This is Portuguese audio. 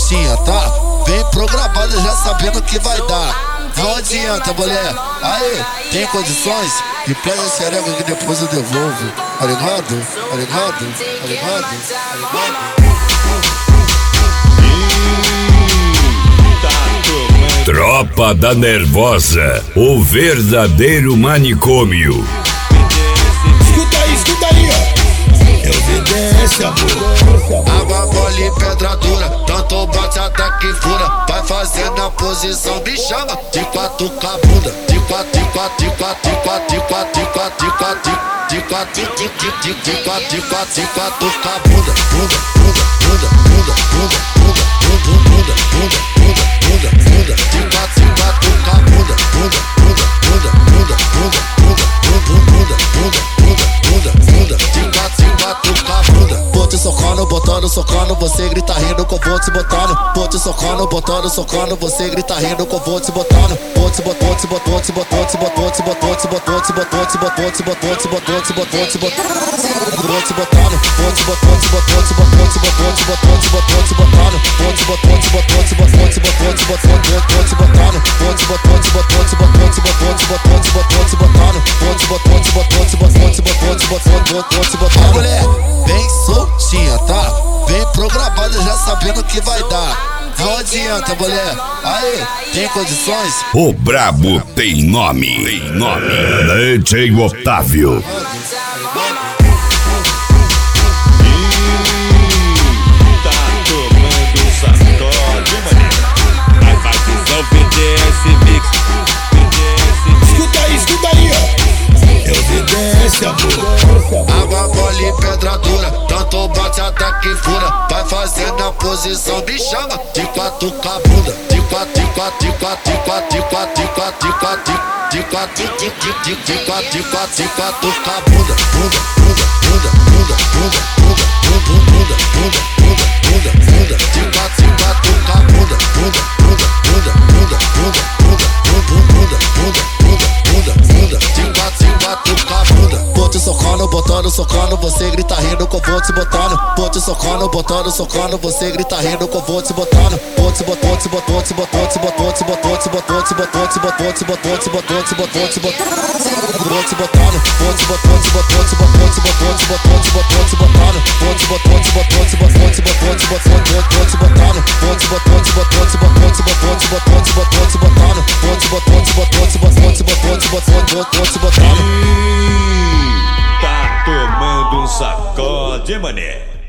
soltinha, tá? Vem programada já sabendo que vai dar. Não adianta, mulher. Aí, tem condições? Me pega a xereca que depois eu devolvo. Tá ligado? Tá ligado? Tá ligado? Tá ligado? Tropa da Nervosa, o verdadeiro manicômio. Escuta aí, ó. É evidência, amor. Água mole e pedra dura, tanto bate até que fura. Vai fazendo a posição, me chama de quatro com a bunda. De quatro, de quatro, de quatro, de quatro, de quatro, de quatro, de quatro, de quatro, de quatro, de quatro, de quatro com a bunda. Bunda, bunda, bunda, bunda, bunda, bunda, bunda, bunda, bunda, bunda, bunda, bunda, de quatro com a bunda. Bunda, bunda, bunda, bunda, bunda, bunda, bunda, bunda, bunda, bunda, de quatro com a bunda. Vou te socando, botando, socando, você grita rindo que eu vou te botando. Vou te socando, botando, socando, você grita rindo que eu vou te botando. Vou te botar, te botou, te botou, te botou, te botou, te botou, te botou, te botou, te botou, te botou, te botou, te botou, vou te botando. Vou te botou, te botou, te botou, te botou, te botou, te botou, te botando. Vou te botou, te botou, te botou, te botou, te botou, te botando. Vou te botou, te botou, te botou, te botou, te botou, te botou, te botando. Vou te botou, te botou, te botou, te botou, te botou, te botando. Mulher, vem soltinha, tá? Vem programada já sabendo que vai dar. Não adianta, mulher. Aí, tem condições? O brabo tem nome. Tem nome. DJ Otávio. Tá tomando sacode, mané. Vai fazer o BDS Mix. Escuta aí, ó. É evidência, amor. Água mole e pedra dura, tanto bate até que fura. Vai fazendo a posição, me chama de quatro com a bunda. De quatro, de quatro, de quatro, de quatro, de quatro, de quatro, de quatro, de quatro, de quatro, de quatro com a bunda. Bunda, bunda, bunda, bunda, bunda, bunda, bunda, bunda, bunda, bunda, bunda, de quatro com a bunda. Bunda, bunda, bunda, bunda, bunda, bunda, bunda, bunda, bunda, bunda, de quatro com a bunda. Vou te socando, botando, socando, você grita rindo que eu vou te botando. Vou te socando, botando, socando, você grita rindo que eu vou te botando. Vou te botou, te botou, te botou, te botou, te botou, te botou, te botou, te botou, te botou, te botou, te botou, te botou, vou te botando. Vou te botou, te botou, te botou, te botou, te botou, te botou, te botando. Vou te botou, te botou, te botou, te botou, te botou, te botando. Vou te botou, te botou, te botou, te botou, te botou, te botou, te botando. Vou te botou, te botou, te botou, te botou, te botou, te botando. Tá tomando um sacode, mané.